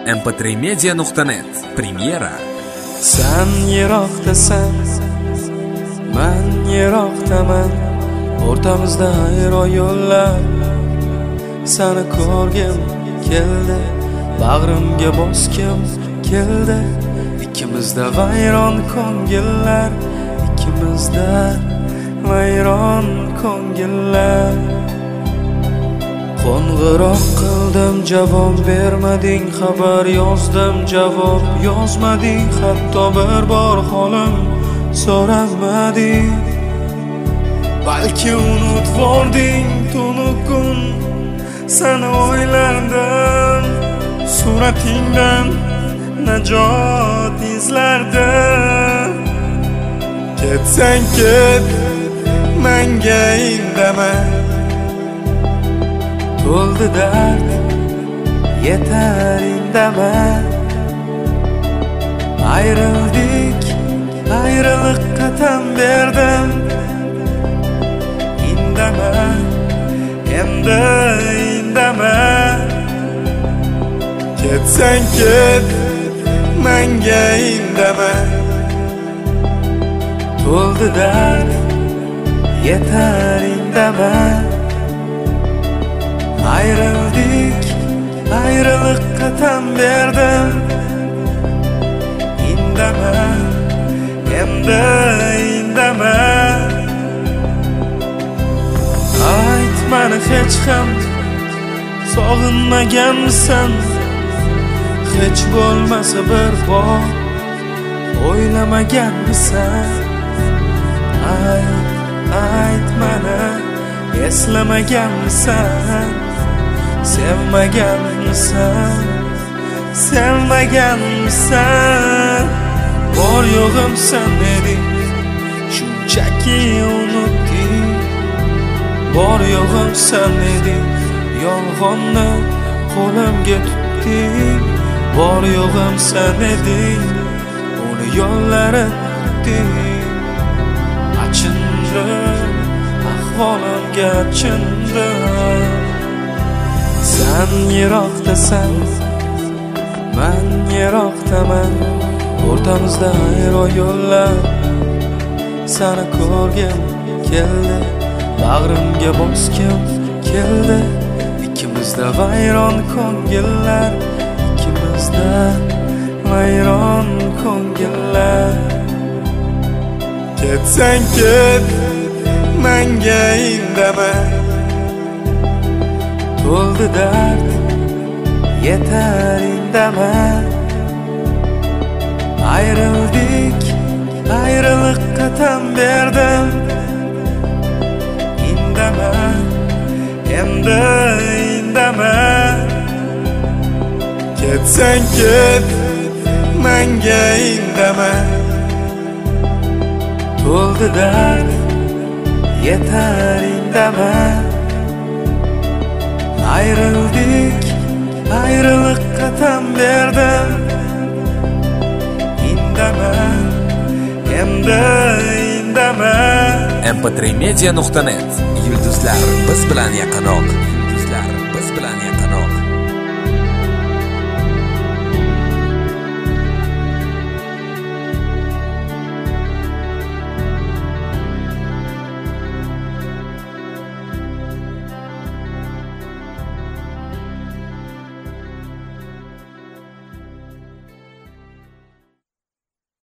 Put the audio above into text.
mp3media.net Premyera. Sen yiroqdasan, men yiroqdaman. O'rtamizda ayro yo'llar. Seni ko'rgim keldi, bag'rimga bosgim keldi. Ikkimizda vayron ko'ngillar, ikkimizda vayron ko'ngillar. Qo'ng'iroq qildim, javob bermading, xabar yozdim, javob yozmading, hatto bir bor holim so'ramading. Balki unutvording tunuk kun, seni o'ylardim, suratingdan najot izlardim. Ketsang ket, menga indama, to'ldi dard, yetar indama. Ayrıldik, ayrılıkka tan berdim. Indama, endi indama. Ketsang ket, menga indama, to'ldi dard, yetar indama. Ayrıldik, ayrılıkka tan berdim. Indama, endi indama. Aytmani hech ham sog'inmaganmisan, hech bo'lmasa bir bor o'ylamaganmisan. Aytmani eslamaganmisan, sevmaganmisan, sevmaganmisan. Bor yo'g'im sen eding, shunchaki unutding. Bor yo'g'im sen eding, yolg'onni qo'limga tutding. Bor yo'g'im sen eding, uni yo'llarin tutding. Achindim, ahvolimga achindim. Sen yiroqdasan, men yiroqdaman. O'rtamizda ayro yo'llar. Seni ko'rgim keldi, bag'rimga bosgim keldi. Ikkimizda vayron ko'ngillar, ikkimizda vayron ko'ngillar. Ketsang ket, menga indama, to'ldi dard, yetar indama. Ayrıldik, ayrılıkka tan berdim. Indama, endi indama. Ketsang ket, menga indama, to'ldi dard, yetar indama. Ayrıldik, ayrılıkka tan berdim. Indama, endi indama. mp3media.net. Yulduzlar biz bilan yaqinroq. Yulduzlar biz bilan yaqinroq.